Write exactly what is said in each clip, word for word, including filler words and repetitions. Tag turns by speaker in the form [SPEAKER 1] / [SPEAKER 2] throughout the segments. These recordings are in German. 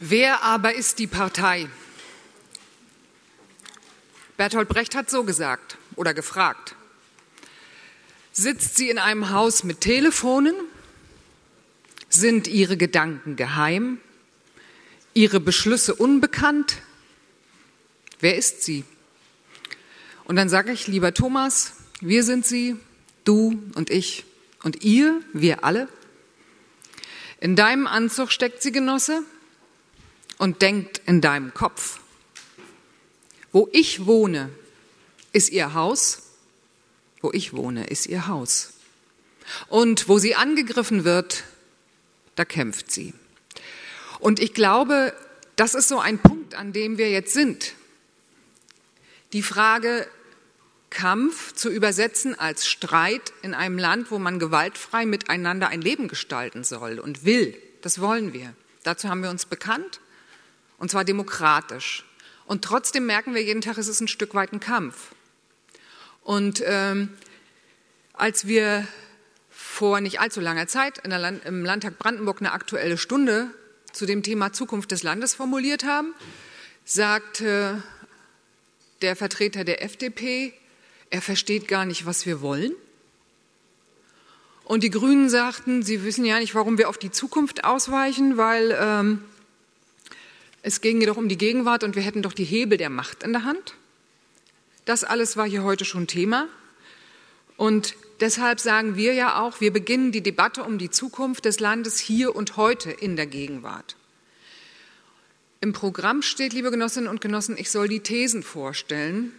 [SPEAKER 1] Wer aber ist die Partei? Bertolt Brecht hat so gesagt oder gefragt. Sitzt sie in einem Haus mit Telefonen? Sind ihre Gedanken geheim? Ihre Beschlüsse unbekannt? Wer ist sie? Und dann sage ich, lieber Thomas, wir sind sie, du und ich und ihr, wir alle. In deinem Anzug steckt sie, Genosse, und denkt in deinem Kopf. Wo ich wohne, ist ihr Haus. Wo ich wohne, ist ihr Haus. Und wo sie angegriffen wird, da kämpft sie. Und ich glaube, das ist so ein Punkt, an dem wir jetzt sind. Die Frage, Kampf zu übersetzen als Streit in einem Land, wo man gewaltfrei miteinander ein Leben gestalten soll und will. Das wollen wir. Dazu haben wir uns bekannt, und zwar demokratisch. Und trotzdem merken wir jeden Tag, es ist ein Stück weit ein Kampf. Und ähm, als wir vor nicht allzu langer Zeit in der Land, im Landtag Brandenburg eine Aktuelle Stunde zu dem Thema Zukunft des Landes formuliert haben, sagte der Vertreter der F D P, er versteht gar nicht, was wir wollen. Und die Grünen sagten, sie wissen ja nicht, warum wir auf die Zukunft ausweichen, weil ähm, es ging jedoch um die Gegenwart und wir hätten doch die Hebel der Macht in der Hand. Das alles war hier heute schon Thema. Und deshalb sagen wir ja auch, wir beginnen die Debatte um die Zukunft des Landes hier und heute in der Gegenwart. Im Programm steht, liebe Genossinnen und Genossen, ich soll die Thesen vorstellen,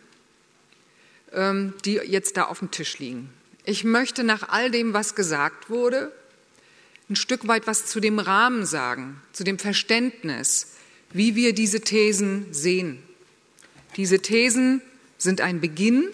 [SPEAKER 1] die jetzt da auf dem Tisch liegen. Ich möchte nach all dem, was gesagt wurde, ein Stück weit was zu dem Rahmen sagen, zu dem Verständnis, wie wir diese Thesen sehen. Diese Thesen sind ein Beginn,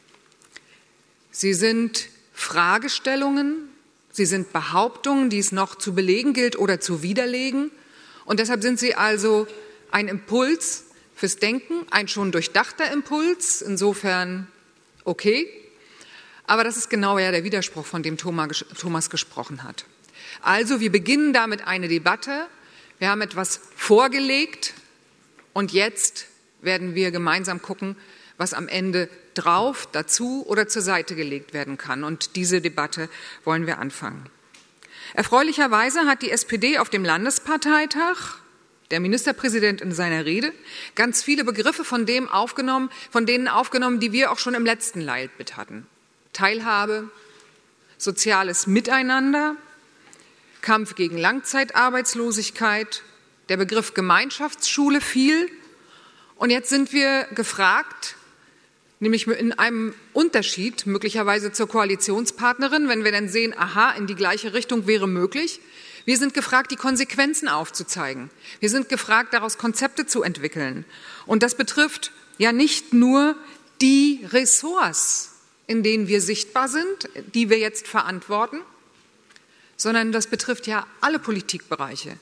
[SPEAKER 1] sie sind Fragestellungen, sie sind Behauptungen, die es noch zu belegen gilt oder zu widerlegen. Und deshalb sind sie also ein Impuls fürs Denken, ein schon durchdachter Impuls, insofern okay. Aber das ist genau ja der Widerspruch, von dem Thomas gesprochen hat. Also wir beginnen damit eine Debatte. Wir haben etwas vorgelegt und jetzt werden wir gemeinsam gucken, was am Ende drauf, dazu oder zur Seite gelegt werden kann. Und diese Debatte wollen wir anfangen. Erfreulicherweise hat die S P D auf dem Landesparteitag, der Ministerpräsident in seiner Rede, ganz viele Begriffe von dem aufgenommen, von denen aufgenommen, die wir auch schon im letzten Leitbild hatten. Teilhabe, soziales Miteinander, Kampf gegen Langzeitarbeitslosigkeit, der Begriff Gemeinschaftsschule fiel. Und jetzt sind wir gefragt, nämlich in einem Unterschied möglicherweise zur Koalitionspartnerin, wenn wir dann sehen, aha, in die gleiche Richtung wäre möglich. Wir sind gefragt, die Konsequenzen aufzuzeigen. Wir sind gefragt, daraus Konzepte zu entwickeln. Und das betrifft ja nicht nur die Ressorts, in denen wir sichtbar sind, die wir jetzt verantworten, sondern das betrifft ja alle Politikbereiche.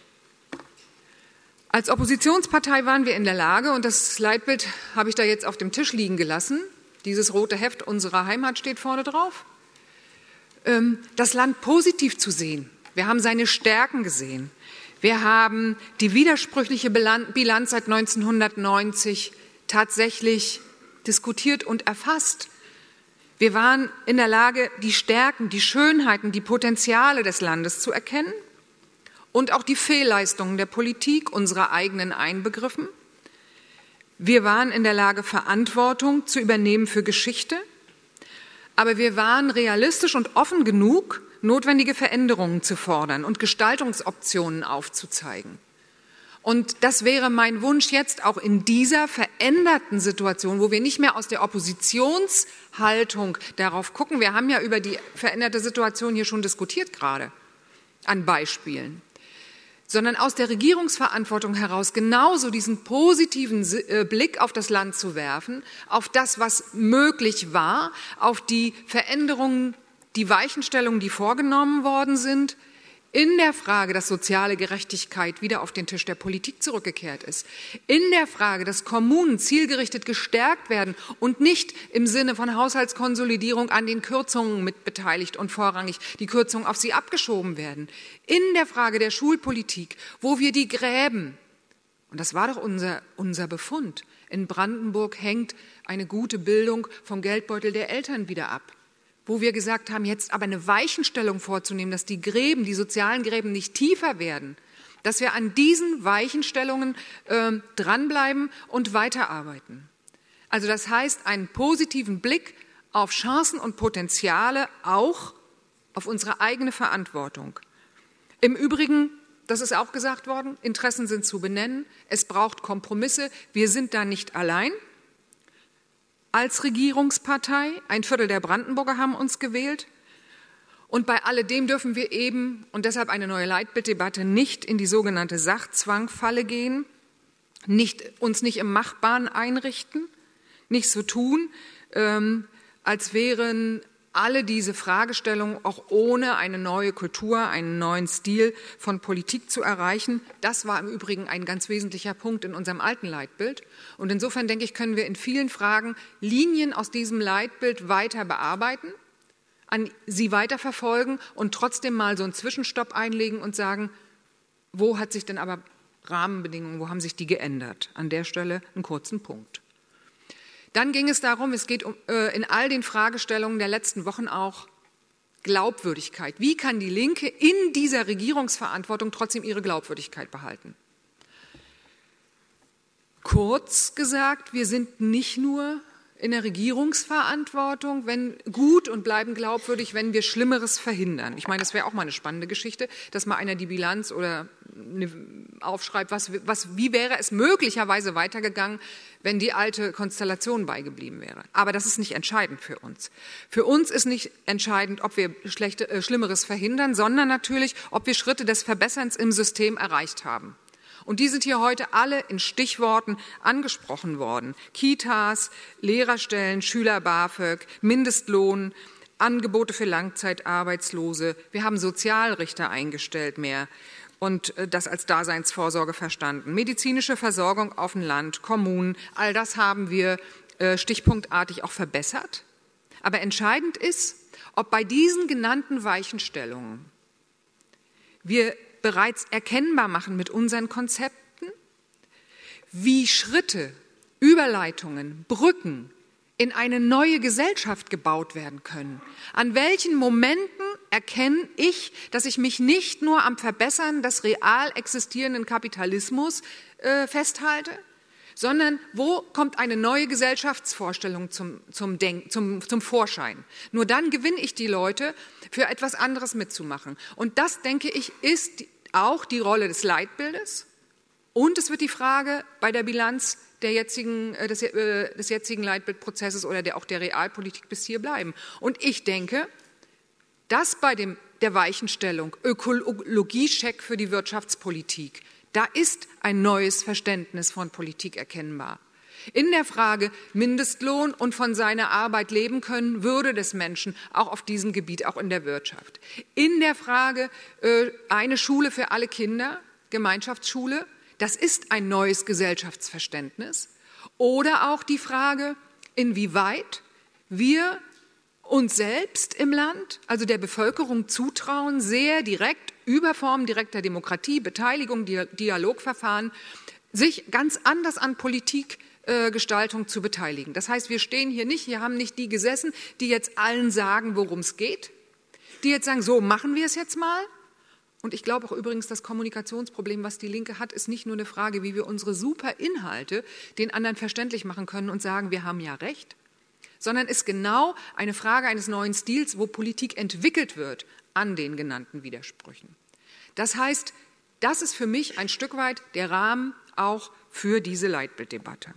[SPEAKER 1] Als Oppositionspartei waren wir in der Lage, und das Leitbild habe ich da jetzt auf dem Tisch liegen gelassen, dieses rote Heft unserer Heimat steht vorne drauf, das Land positiv zu sehen. Wir haben seine Stärken gesehen. Wir haben die widersprüchliche Bilanz seit neunzehnhundertneunzig tatsächlich diskutiert und erfasst. Wir waren in der Lage, die Stärken, die Schönheiten, die Potenziale des Landes zu erkennen und auch die Fehlleistungen der Politik, unserer eigenen einbegriffen. Wir waren in der Lage, Verantwortung zu übernehmen für Geschichte, aber wir waren realistisch und offen genug, notwendige Veränderungen zu fordern und Gestaltungsoptionen aufzuzeigen. Und das wäre mein Wunsch jetzt auch in dieser veränderten Situation, wo wir nicht mehr aus der Oppositionshaltung darauf gucken. Wir haben ja über die veränderte Situation hier schon diskutiert gerade an Beispielen, sondern aus der Regierungsverantwortung heraus genauso diesen positiven Blick auf das Land zu werfen, auf das, was möglich war, auf die Veränderungen, die Weichenstellungen, die vorgenommen worden sind, in der Frage, dass soziale Gerechtigkeit wieder auf den Tisch der Politik zurückgekehrt ist, in der Frage, dass Kommunen zielgerichtet gestärkt werden und nicht im Sinne von Haushaltskonsolidierung an den Kürzungen mitbeteiligt und vorrangig die Kürzungen auf sie abgeschoben werden, in der Frage der Schulpolitik, wo wir die Gräben, und das war doch unser, unser Befund, in Brandenburg hängt eine gute Bildung vom Geldbeutel der Eltern wieder ab, wo wir gesagt haben, jetzt aber eine Weichenstellung vorzunehmen, dass die Gräben, die sozialen Gräben nicht tiefer werden, dass wir an diesen Weichenstellungen äh, dranbleiben und weiterarbeiten. Also das heißt, einen positiven Blick auf Chancen und Potenziale, auch auf unsere eigene Verantwortung. Im Übrigen, das ist auch gesagt worden, Interessen sind zu benennen, es braucht Kompromisse, wir sind da nicht allein. Als Regierungspartei, ein Viertel der Brandenburger haben uns gewählt. Und bei alledem dürfen wir eben, und deshalb eine neue Leitbilddebatte, nicht in die sogenannte Sachzwangfalle gehen, nicht, uns nicht im Machbaren einrichten, nicht so tun, ähm, als wären alle diese Fragestellungen auch ohne eine neue Kultur, einen neuen Stil von Politik zu erreichen. Das war im Übrigen ein ganz wesentlicher Punkt in unserem alten Leitbild. Und insofern, denke ich, können wir in vielen Fragen Linien aus diesem Leitbild weiter bearbeiten, an sie weiterverfolgen und trotzdem mal so einen Zwischenstopp einlegen und sagen, wo hat sich denn aber Rahmenbedingungen, wo haben sich die geändert? An der Stelle einen kurzen Punkt. Dann ging es darum, es geht um, äh, in all den Fragestellungen der letzten Wochen auch Glaubwürdigkeit. Wie kann die Linke in dieser Regierungsverantwortung trotzdem ihre Glaubwürdigkeit behalten? Kurz gesagt, wir sind nicht nur in der Regierungsverantwortung, wenn gut und bleiben glaubwürdig, wenn wir Schlimmeres verhindern. Ich meine, das wäre auch mal eine spannende Geschichte, dass mal einer die Bilanz oder eine aufschreibt, was, was, wie wäre es möglicherweise weitergegangen, wenn die alte Konstellation beigeblieben wäre. Aber das ist nicht entscheidend für uns. Für uns ist nicht entscheidend, ob wir schlechte, äh, Schlimmeres verhindern, sondern natürlich, ob wir Schritte des Verbesserns im System erreicht haben. Und die sind hier heute alle in Stichworten angesprochen worden. Kitas, Lehrerstellen, Schüler-BAföG, Mindestlohn, Angebote für Langzeitarbeitslose. Wir haben Sozialrichter eingestellt mehr und das als Daseinsvorsorge verstanden. Medizinische Versorgung auf dem Land, Kommunen, all das haben wir stichpunktartig auch verbessert. Aber entscheidend ist, ob bei diesen genannten Weichenstellungen wir bereits erkennbar machen mit unseren Konzepten, wie Schritte, Überleitungen, Brücken in eine neue Gesellschaft gebaut werden können. An welchen Momenten erkenne ich, dass ich mich nicht nur am Verbessern des real existierenden Kapitalismus äh, festhalte, sondern wo kommt eine neue Gesellschaftsvorstellung zum, zum, Denk, zum, zum Vorschein. Nur dann gewinne ich die Leute, für etwas anderes mitzumachen. Und das, denke ich, ist auch die Rolle des Leitbildes. Und es wird die Frage bei der Bilanz der jetzigen, des, des jetzigen Leitbildprozesses oder der, auch der Realpolitik bis hier bleiben. Und ich denke, dass bei dem, der Weichenstellung Ökologiecheck für die Wirtschaftspolitik, da ist ein neues Verständnis von Politik erkennbar. In der Frage Mindestlohn und von seiner Arbeit leben können, Würde des Menschen, auch auf diesem Gebiet, auch in der Wirtschaft. In der Frage äh, eine Schule für alle Kinder, Gemeinschaftsschule, das ist ein neues Gesellschaftsverständnis. Oder auch die Frage, inwieweit wir uns selbst im Land, also der Bevölkerung zutrauen, sehr direkt über Formen direkter Demokratie, Beteiligung, Dialogverfahren, sich ganz anders an Politik Gestaltung zu beteiligen. Das heißt, wir stehen hier nicht, hier haben nicht die gesessen, die jetzt allen sagen, worum es geht, die jetzt sagen, so machen wir es jetzt mal. Und ich glaube auch übrigens, das Kommunikationsproblem, was die Linke hat, ist nicht nur eine Frage, wie wir unsere super Inhalte den anderen verständlich machen können und sagen, wir haben ja recht, sondern ist genau eine Frage eines neuen Stils, wo Politik entwickelt wird an den genannten Widersprüchen. Das heißt, das ist für mich ein Stück weit der Rahmen auch für diese Leitbilddebatte.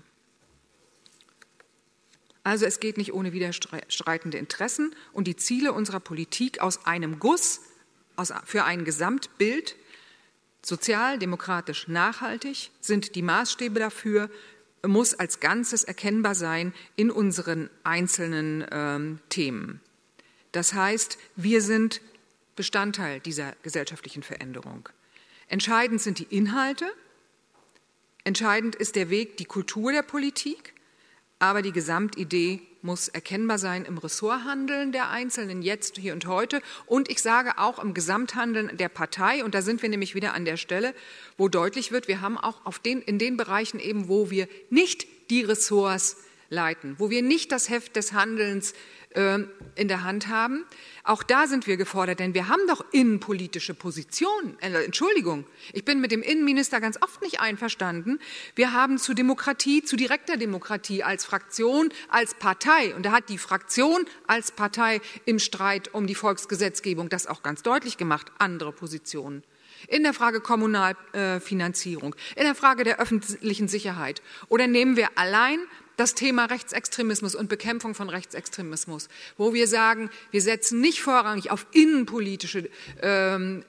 [SPEAKER 1] Also es geht nicht ohne widerstreitende Interessen und die Ziele unserer Politik aus einem Guss, aus, für ein Gesamtbild, sozial, demokratisch, nachhaltig, sind die Maßstäbe dafür, muss als Ganzes erkennbar sein in unseren einzelnen ähm, Themen. Das heißt, wir sind Bestandteil dieser gesellschaftlichen Veränderung. Entscheidend sind die Inhalte, entscheidend ist der Weg, die Kultur der Politik, aber die Gesamtidee muss erkennbar sein im Ressorthandeln der Einzelnen jetzt, hier und heute und ich sage auch im Gesamthandeln der Partei. Und da sind wir nämlich wieder an der Stelle, wo deutlich wird, wir haben auch auf den, in den Bereichen eben, wo wir nicht die Ressorts leiten, wo wir nicht das Heft des Handelns äh, in der Hand haben. Auch da sind wir gefordert, denn wir haben doch innenpolitische Positionen. Äh, Entschuldigung, ich bin mit dem Innenminister ganz oft nicht einverstanden. Wir haben zu Demokratie, zu direkter Demokratie als Fraktion, als Partei, und da hat die Fraktion als Partei im Streit um die Volksgesetzgebung das auch ganz deutlich gemacht, andere Positionen. In der Frage Kommunalfinanzierung, in der Frage der öffentlichen Sicherheit. Oder nehmen wir allein das Thema Rechtsextremismus und Bekämpfung von Rechtsextremismus, wo wir sagen, wir setzen nicht vorrangig auf innenpolitische ähm,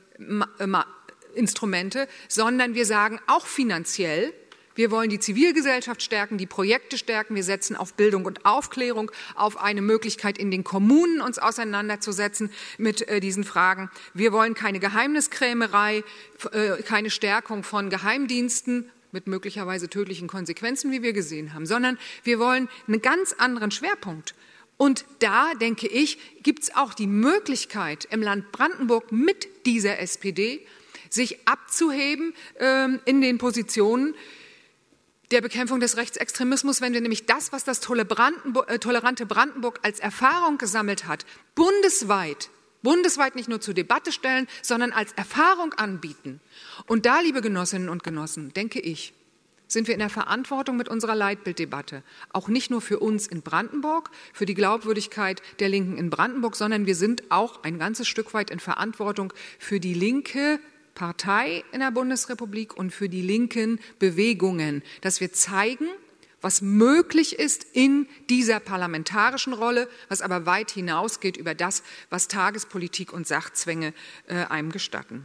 [SPEAKER 1] Instrumente, sondern wir sagen auch finanziell, wir wollen die Zivilgesellschaft stärken, die Projekte stärken, wir setzen auf Bildung und Aufklärung, auf eine Möglichkeit in den Kommunen uns auseinanderzusetzen mit äh, diesen Fragen. Wir wollen keine Geheimniskrämerei, äh, keine Stärkung von Geheimdiensten mit möglicherweise tödlichen Konsequenzen, wie wir gesehen haben, sondern wir wollen einen ganz anderen Schwerpunkt. Und da, denke ich, gibt es auch die Möglichkeit, im Land Brandenburg mit dieser S P D sich abzuheben äh, in den Positionen der Bekämpfung des Rechtsextremismus, wenn wir nämlich das, was das tolle Brandenburg, äh, tolerante Brandenburg als Erfahrung gesammelt hat, bundesweit Bundesweit nicht nur zur Debatte stellen, sondern als Erfahrung anbieten. Und da, liebe Genossinnen und Genossen, denke ich, sind wir in der Verantwortung mit unserer Leitbilddebatte. Auch nicht nur für uns in Brandenburg, für die Glaubwürdigkeit der Linken in Brandenburg, sondern wir sind auch ein ganzes Stück weit in Verantwortung für die linke Partei in der Bundesrepublik und für die linken Bewegungen, dass wir zeigen, was möglich ist in dieser parlamentarischen Rolle, was aber weit hinausgeht über das, was Tagespolitik und Sachzwänge äh, einem gestatten.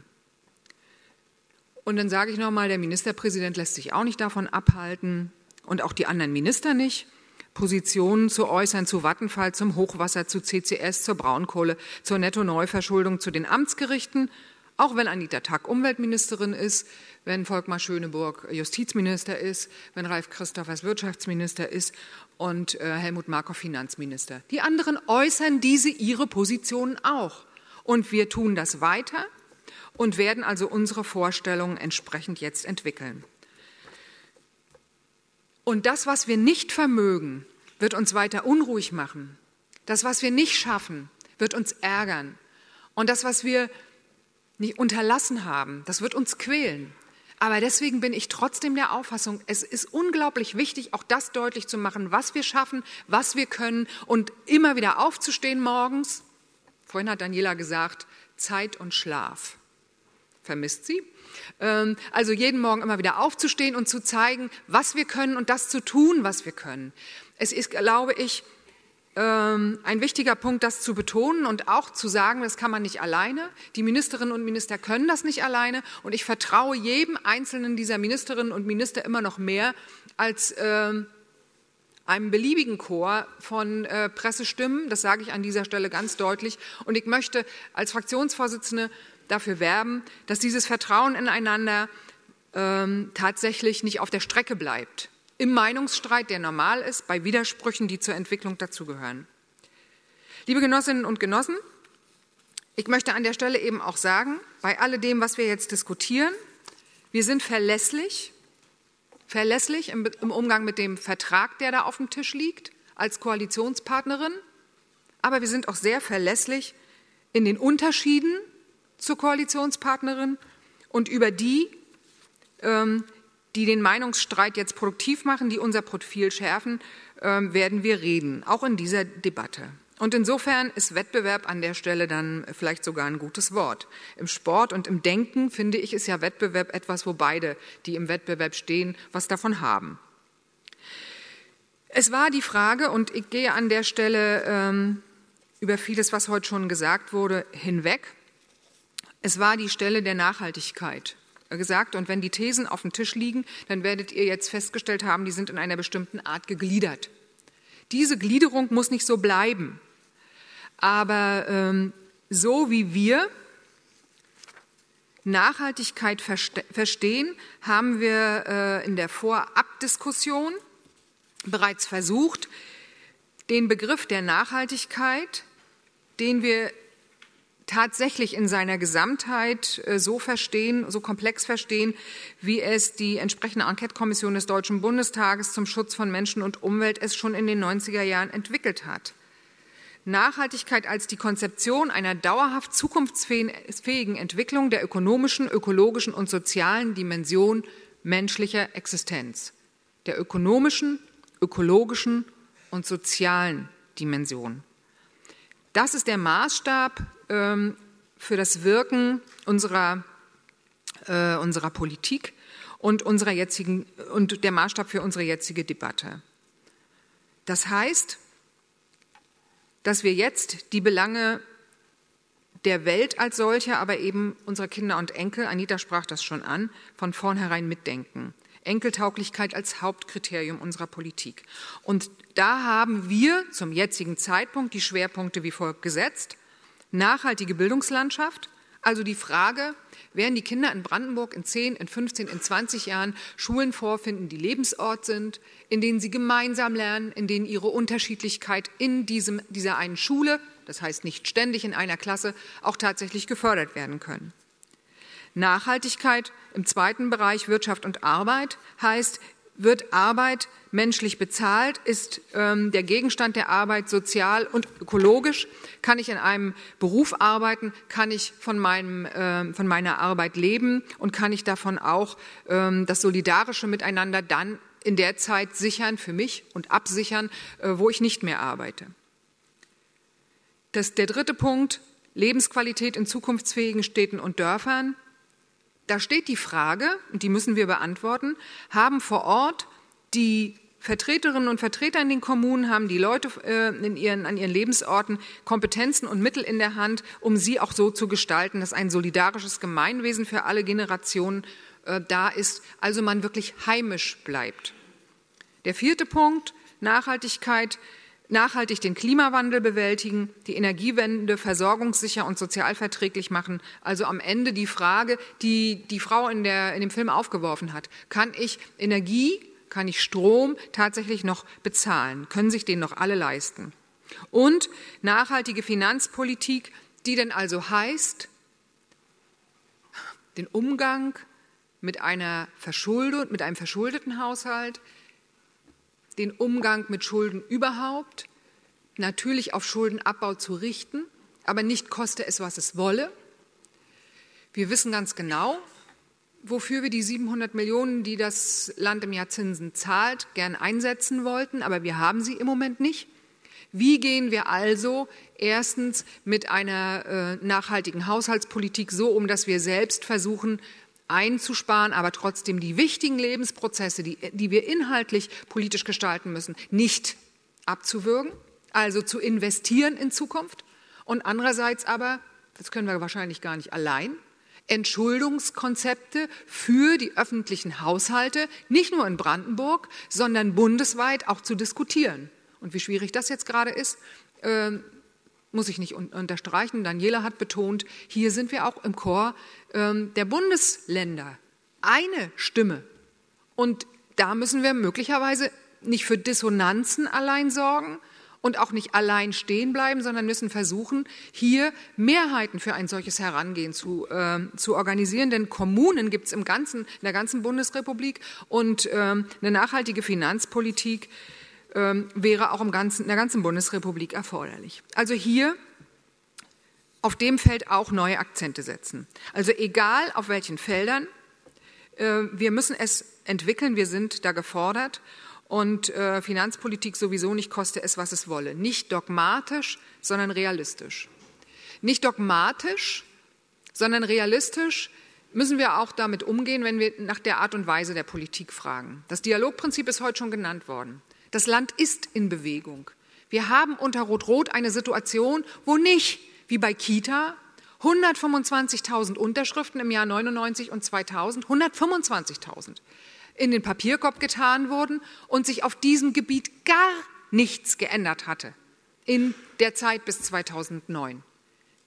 [SPEAKER 1] Und dann sage ich noch mal, der Ministerpräsident lässt sich auch nicht davon abhalten und auch die anderen Minister nicht, Positionen zu äußern zu Vattenfall, zum Hochwasser, zu C C S, zur Braunkohle, zur Netto-Neuverschuldung, zu den Amtsgerichten, auch wenn Anita Tack Umweltministerin ist, wenn Volkmar Schöneburg Justizminister ist, wenn Ralf Christophers Wirtschaftsminister ist und äh, Helmut Markov Finanzminister. Die anderen äußern diese ihre Positionen auch. Und wir tun das weiter und werden also unsere Vorstellungen entsprechend jetzt entwickeln. Und das, was wir nicht vermögen, wird uns weiter unruhig machen. Das, was wir nicht schaffen, wird uns ärgern. Und das, was wir nicht unterlassen haben, das wird uns quälen. Aber deswegen bin ich trotzdem der Auffassung, es ist unglaublich wichtig, auch das deutlich zu machen, was wir schaffen, was wir können und immer wieder aufzustehen morgens. Vorhin hat Daniela gesagt, Zeit und Schlaf. Vermisst sie? Also jeden Morgen immer wieder aufzustehen und zu zeigen, was wir können und das zu tun, was wir können. Es ist, glaube ich, ein wichtiger Punkt, das zu betonen und auch zu sagen, das kann man nicht alleine. Die Ministerinnen und Minister können das nicht alleine. Und ich vertraue jedem einzelnen dieser Ministerinnen und Minister immer noch mehr als äh, einem beliebigen Chor von äh, Pressestimmen. Das sage ich an dieser Stelle ganz deutlich. Und ich möchte als Fraktionsvorsitzende dafür werben, dass dieses Vertrauen ineinander äh, tatsächlich nicht auf der Strecke bleibt. Im Meinungsstreit, der normal ist, bei Widersprüchen, die zur Entwicklung dazugehören. Liebe Genossinnen und Genossen, ich möchte an der Stelle eben auch sagen, bei alledem, was wir jetzt diskutieren, wir sind verlässlich, verlässlich im, im Umgang mit dem Vertrag, der da auf dem Tisch liegt, als Koalitionspartnerin, aber wir sind auch sehr verlässlich in den Unterschieden zur Koalitionspartnerin und über die, ähm, die den Meinungsstreit jetzt produktiv machen, die unser Profil schärfen, äh, werden wir reden, auch in dieser Debatte. Und insofern ist Wettbewerb an der Stelle dann vielleicht sogar ein gutes Wort. Im Sport und im Denken, finde ich, ist ja Wettbewerb etwas, wo beide, die im Wettbewerb stehen, was davon haben. Es war die Frage, und ich gehe an der Stelle ähm, über vieles, was heute schon gesagt wurde, hinweg. Es war die Stelle der Nachhaltigkeit gesagt. Und wenn die Thesen auf dem Tisch liegen, dann werdet ihr jetzt festgestellt haben, die sind in einer bestimmten Art gegliedert. Diese Gliederung muss nicht so bleiben. Aber ähm, so wie wir Nachhaltigkeit verstehen, haben wir äh, in der Vorabdiskussion bereits versucht, den Begriff der Nachhaltigkeit, den wir tatsächlich in seiner Gesamtheit so verstehen, so komplex verstehen, wie es die entsprechende Enquete-Kommission des Deutschen Bundestages zum Schutz von Menschen und Umwelt es schon in den neunziger Jahren entwickelt hat. Nachhaltigkeit als die Konzeption einer dauerhaft zukunftsfähigen Entwicklung der ökonomischen, ökologischen und sozialen Dimension menschlicher Existenz. Der ökonomischen, ökologischen und sozialen Dimension. Das ist der Maßstab ähm, für das Wirken unserer, äh, unserer Politik und, unserer jetzigen, und der Maßstab für unsere jetzige Debatte. Das heißt, dass wir jetzt die Belange der Welt als solche, aber eben unserer Kinder und Enkel, Anita sprach das schon an, von vornherein mitdenken. Enkeltauglichkeit als Hauptkriterium unserer Politik. Und da haben wir zum jetzigen Zeitpunkt die Schwerpunkte wie folgt gesetzt. Nachhaltige Bildungslandschaft, also die Frage, werden die Kinder in Brandenburg in zehn, in fünfzehn, in zwanzig Jahren Schulen vorfinden, die Lebensort sind, in denen sie gemeinsam lernen, in denen ihre Unterschiedlichkeit in diesem, dieser einen Schule, das heißt nicht ständig in einer Klasse, auch tatsächlich gefördert werden können. Nachhaltigkeit im zweiten Bereich Wirtschaft und Arbeit heißt, wird Arbeit menschlich bezahlt, ist ähm, der Gegenstand der Arbeit sozial und ökologisch, kann ich in einem Beruf arbeiten, kann ich von, meinem, äh, von meiner Arbeit leben und kann ich davon auch ähm, das solidarische Miteinander dann in der Zeit sichern für mich und absichern, äh, wo ich nicht mehr arbeite. Das, der dritte Punkt, Lebensqualität in zukunftsfähigen Städten und Dörfern. Da steht die Frage, und die müssen wir beantworten, haben vor Ort die Vertreterinnen und Vertreter in den Kommunen, haben die Leute äh, in ihren, an ihren Lebensorten Kompetenzen und Mittel in der Hand, um sie auch so zu gestalten, dass ein solidarisches Gemeinwesen für alle Generationen äh, da ist, also man wirklich heimisch bleibt. Der vierte Punkt, Nachhaltigkeit. Nachhaltig den Klimawandel bewältigen, die Energiewende versorgungssicher und sozialverträglich machen. Also am Ende die Frage, die die Frau in, der, in dem Film aufgeworfen hat. Kann ich Energie, kann ich Strom tatsächlich noch bezahlen? Können sich den noch alle leisten? Und nachhaltige Finanzpolitik, die denn also heißt, den Umgang mit, einer Verschuldung, mit einem verschuldeten Haushalt, den Umgang mit Schulden überhaupt, natürlich auf Schuldenabbau zu richten, aber nicht koste es, was es wolle. Wir wissen ganz genau, wofür wir die siebenhundert Millionen, die das Land im Jahr Zinsen zahlt, gern einsetzen wollten, aber wir haben sie im Moment nicht. Wie gehen wir also erstens mit einer äh, nachhaltigen Haushaltspolitik so um, dass wir selbst versuchen, einzusparen, aber trotzdem die wichtigen Lebensprozesse, die, die wir inhaltlich politisch gestalten müssen, nicht abzuwürgen, also zu investieren in Zukunft und andererseits aber, das können wir wahrscheinlich gar nicht allein, Entschuldungskonzepte für die öffentlichen Haushalte, nicht nur in Brandenburg, sondern bundesweit auch zu diskutieren. Und wie schwierig das jetzt gerade ist, äh, muss ich nicht unterstreichen. Daniela hat betont, hier sind wir auch im Chor ähm, der Bundesländer. Eine Stimme. Und da müssen wir möglicherweise nicht für Dissonanzen allein sorgen und auch nicht allein stehen bleiben, sondern müssen versuchen, hier Mehrheiten für ein solches Herangehen zu, äh, zu organisieren. Denn Kommunen gibt es im ganzen, in der ganzen Bundesrepublik und ähm, eine nachhaltige Finanzpolitik wäre auch im ganzen, in der ganzen Bundesrepublik erforderlich. Also hier auf dem Feld auch neue Akzente setzen. Also egal auf welchen Feldern, wir müssen es entwickeln, wir sind da gefordert und Finanzpolitik sowieso nicht, koste es, was es wolle. Nicht dogmatisch, sondern realistisch. Nicht dogmatisch, sondern realistisch müssen wir auch damit umgehen, wenn wir nach der Art und Weise der Politik fragen. Das Dialogprinzip ist heute schon genannt worden. Das Land ist in Bewegung. Wir haben unter Rot-Rot eine Situation, wo nicht, wie bei Kita, hundertfünfundzwanzigtausend Unterschriften im Jahr neunundneunzig und zweitausend, hundertfünfundzwanzigtausend in den Papierkorb getan wurden und sich auf diesem Gebiet gar nichts geändert hatte in der Zeit bis zweitausendneun.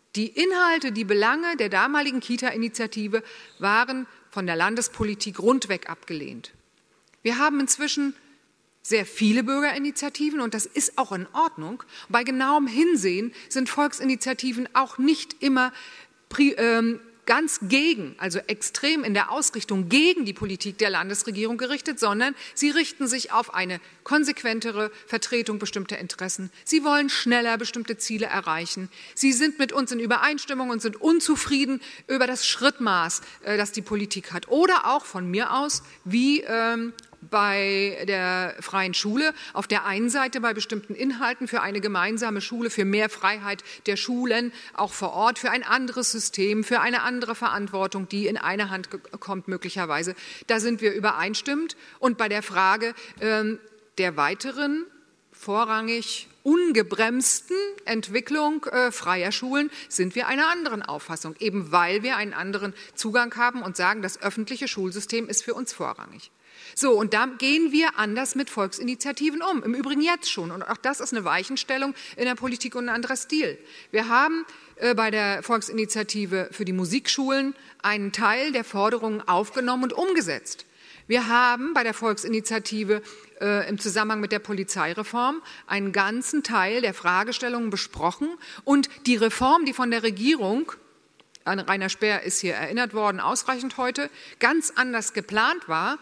[SPEAKER 1] Die Inhalte, die Belange der damaligen Kita-Initiative waren von der Landespolitik rundweg abgelehnt. Wir haben inzwischen sehr viele Bürgerinitiativen und das ist auch in Ordnung. Bei genauem Hinsehen sind Volksinitiativen auch nicht immer ähm, ganz gegen, also extrem in der Ausrichtung gegen die Politik der Landesregierung gerichtet, sondern sie richten sich auf eine konsequentere Vertretung bestimmter Interessen. Sie wollen schneller bestimmte Ziele erreichen. Sie sind mit uns in Übereinstimmung und sind unzufrieden über das Schrittmaß, äh, das die Politik hat. Oder auch von mir aus, wie ähm, bei der freien Schule, auf der einen Seite bei bestimmten Inhalten für eine gemeinsame Schule, für mehr Freiheit der Schulen, auch vor Ort, für ein anderes System, für eine andere Verantwortung, die in eine Hand kommt möglicherweise. Da sind wir übereinstimmend. Und bei der Frage ähm, der weiteren, vorrangig ungebremsten Entwicklung äh, freier Schulen sind wir einer anderen Auffassung, eben weil wir einen anderen Zugang haben und sagen, das öffentliche Schulsystem ist für uns vorrangig. So, und da gehen wir anders mit Volksinitiativen um, im Übrigen jetzt schon. Und auch das ist eine Weichenstellung in der Politik und ein anderer Stil. Wir haben äh, bei der Volksinitiative für die Musikschulen einen Teil der Forderungen aufgenommen und umgesetzt. Wir haben bei der Volksinitiative äh, im Zusammenhang mit der Polizeireform einen ganzen Teil der Fragestellungen besprochen und die Reform, die von der Regierung, an Rainer Speer ist hier erinnert worden, ausreichend heute, ganz anders geplant war,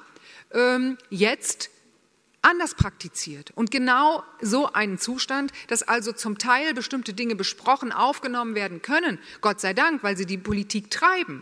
[SPEAKER 1] jetzt anders praktiziert. Und genau so einen Zustand, dass also zum Teil bestimmte Dinge besprochen, aufgenommen werden können, Gott sei Dank, weil sie die Politik treiben,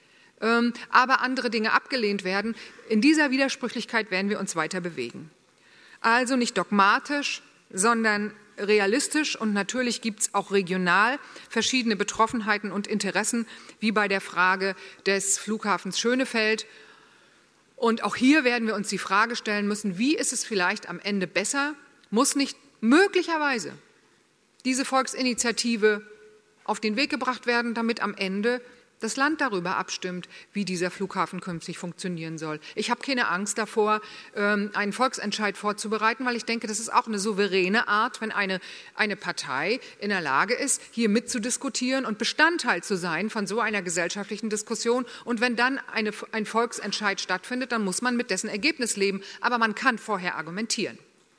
[SPEAKER 1] aber andere Dinge abgelehnt werden, in dieser Widersprüchlichkeit werden wir uns weiter bewegen. Also nicht dogmatisch, sondern realistisch und natürlich gibt es auch regional verschiedene Betroffenheiten und Interessen, wie bei der Frage des Flughafens Schönefeld. Und auch hier werden wir uns die Frage stellen müssen, wie ist es vielleicht am Ende besser, muss nicht möglicherweise diese Volksinitiative auf den Weg gebracht werden, damit am Ende das Land darüber abstimmt, wie dieser Flughafen künftig funktionieren soll. Ich habe keine Angst davor, einen Volksentscheid vorzubereiten, weil ich denke, das ist auch eine souveräne Art, wenn eine, eine Partei in der Lage ist, hier mitzudiskutieren und Bestandteil zu sein von so einer gesellschaftlichen Diskussion. Und wenn dann eine, ein Volksentscheid stattfindet, dann muss man mit dessen Ergebnis leben. Aber man kann vorher argumentieren.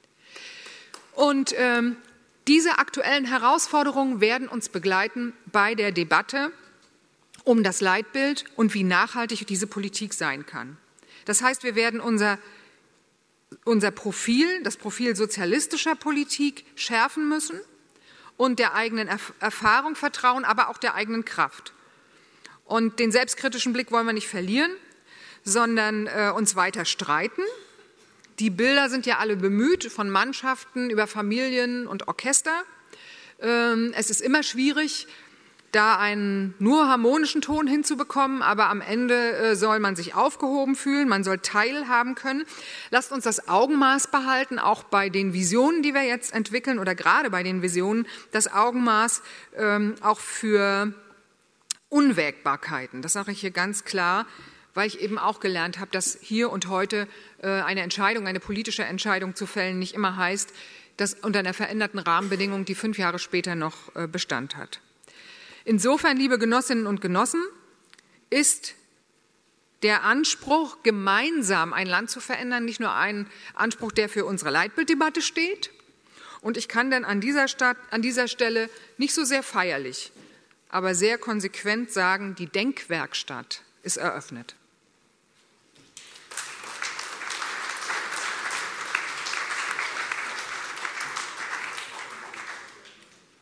[SPEAKER 1] Und ähm, diese aktuellen Herausforderungen werden uns begleiten bei der Debatte um das Leitbild und wie nachhaltig diese Politik sein kann. Das heißt, wir werden unser, unser Profil, das Profil sozialistischer Politik schärfen müssen und der eigenen Erf- Erfahrung vertrauen, aber auch der eigenen Kraft. Und den selbstkritischen Blick wollen wir nicht verlieren, sondern äh, uns weiter streiten. Die Bilder sind ja alle bemüht, von Mannschaften über Familien und Orchester. Ähm, es ist immer schwierig, da einen nur harmonischen Ton hinzubekommen, aber am Ende äh, soll man sich aufgehoben fühlen, man soll teilhaben können. Lasst uns das Augenmaß behalten, auch bei den Visionen, die wir jetzt entwickeln oder gerade bei den Visionen, das Augenmaß ähm, auch für Unwägbarkeiten. Das sage ich hier ganz klar, weil ich eben auch gelernt habe, dass hier und heute äh, eine Entscheidung, eine politische Entscheidung zu fällen nicht immer heißt, dass unter einer veränderten Rahmenbedingung, die fünf Jahre später noch äh, Bestand hat. Insofern, liebe Genossinnen und Genossen, ist der Anspruch, gemeinsam ein Land zu verändern, nicht nur ein Anspruch, der für unsere Leitbilddebatte steht. Und ich kann dann an dieser, Stadt, an dieser Stelle nicht so sehr feierlich, aber sehr konsequent sagen, die Denkwerkstatt ist eröffnet.